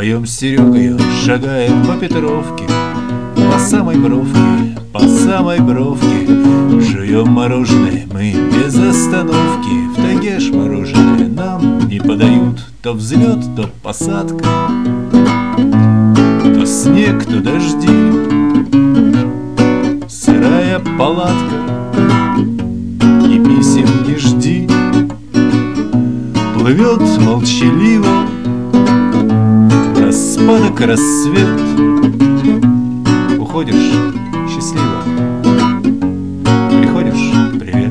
Вдвоем с Серегой шагаем по Петровке, по самой бровке, по самой бровке. Жуем мороженое мы без остановки. В тайге ж мороженое нам не подают. То взлет, то посадка, то снег, то дожди. Сырая палатка, и писем не жди. Плывет молчаливо распадок рассвет. Уходишь счастливо, приходишь привет.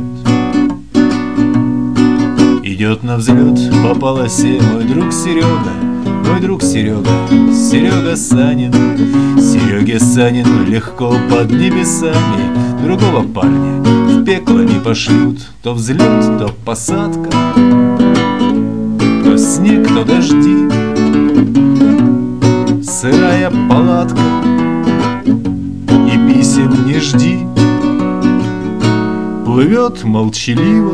Идет на взлет по полосе мой друг Серега, мой друг Серега, Серега Санин. Сереге Санину легко под небесами. Другого парня в пекло не пошлют. То взлет, то посадка, то снег, то дожди. Сырая палатка, и писем не жди. Плывет молчаливо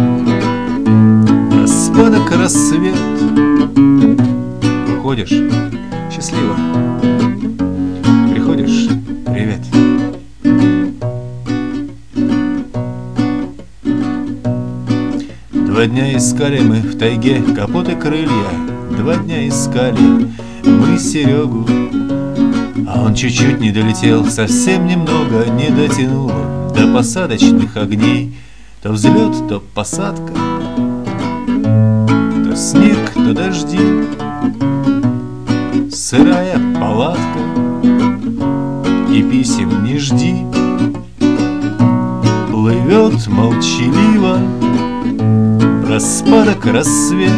распадок рассвет. Уходишь счастливо, приходишь привет. Два дня искали мы в тайге капоты крылья. Два дня искали мы Серегу, а он чуть-чуть не долетел, совсем немного не дотянул до посадочных огней. То взлет, то посадка, то снег, то дожди. Сырая палатка, и писем не жди. Плывет молчаливо распадок рассвет.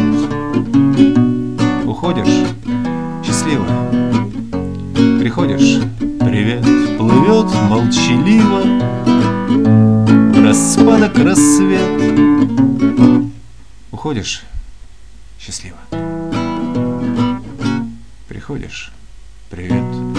Уходишь счастливо, приходишь привет. Плывет молчаливо распадок рассвет. Уходишь счастливо, приходишь привет.